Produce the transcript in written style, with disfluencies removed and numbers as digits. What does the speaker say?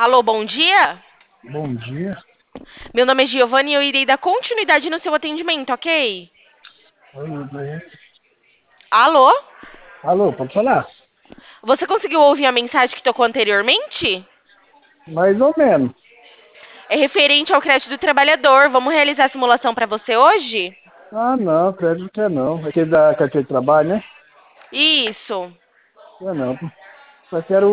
Alô, bom dia? Bom dia. Meu nome é Giovanni e eu irei dar continuidade no seu atendimento, ok? Oi, tudo bem? Alô? Alô, pode falar? Você conseguiu ouvir a mensagem que tocou anteriormente? Mais ou menos. É referente ao crédito do trabalhador. Vamos realizar a simulação para você hoje? Ah, não, crédito que é não. Aquele da carteira de trabalho, né? Isso. Não é não. Só quero